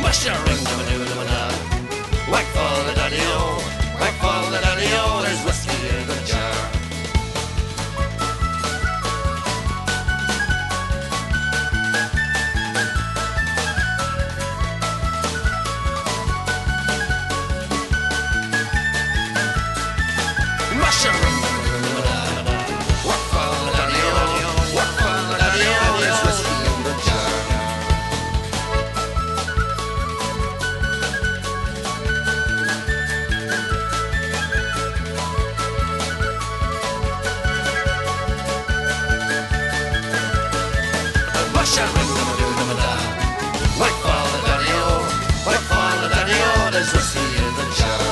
Mushering, da-ba-doo-da-ba-da. Whack for the daddy-o, whack for the daddy-o, there's whiskey in the jar. Mushering, da-ba-doo-da-ba-da. Whack for the daddy-o, whack for the daddy-o, there's whiskey in the jar. Mushering, da-ba-doo-da-ba-da. Whack for the daddy-o, whack for the daddy-o, there's whiskey in the jar.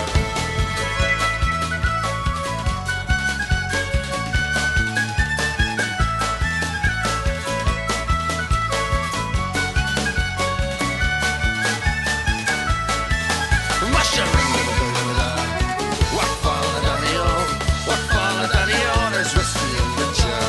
Mushering, da-ba-doo-da-ba-da. Whack for the daddy-o, whack for the daddy-o, there's whiskey in the jar.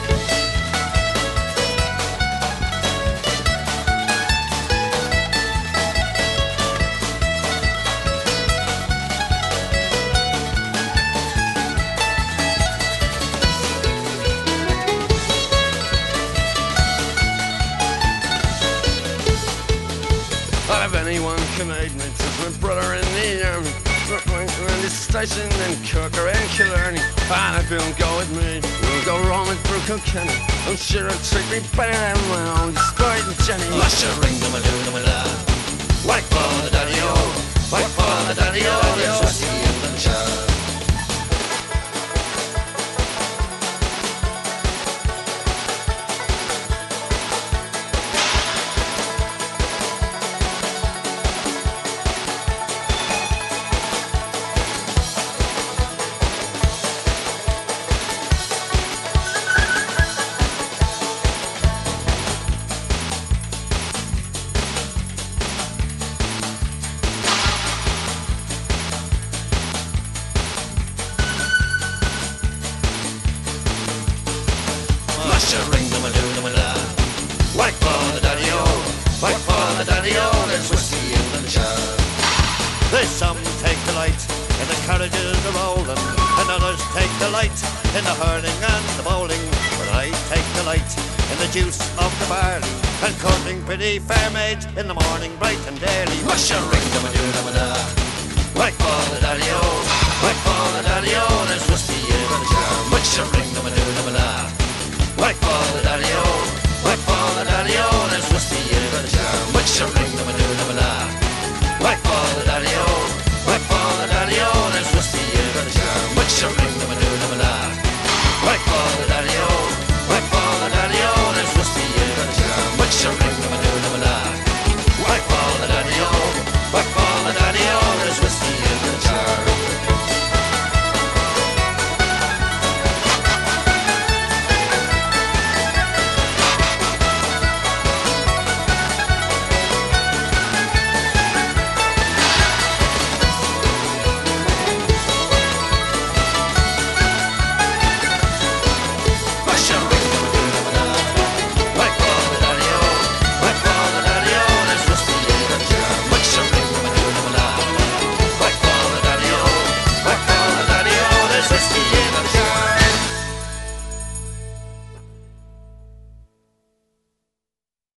If anyone can aid me, 'tis my brother in the army. Around this station in Cork or in Killarney. And if you'll go with me, we'll go roaming through Kilkenny. I'm sure it'll treat me better than my own despairing Jenny. Mushering, da-ba-doo-da-ba-da. Whack for the daddy-o, whack for the daddy-o, there's whiskey in the jar. Mushering, da-ba-doo-da-ba-da. Whack for the daddy-o, whack for the daddy-o, there's whiskey in the jar. There's some take delight in the carriages a rolling, and others take delight in the hurling and the bowling. But I take delight in the juice of the barley, and courting pretty fair maids in the morning bright and early. Mushering, da-ba-doo-da-ba-da. Whack for the daddy-o, whack for the daddy-o, there's whiskey in the jar. Mushering, da-ba-doo-da-ba-da. Whack for the daddy-o,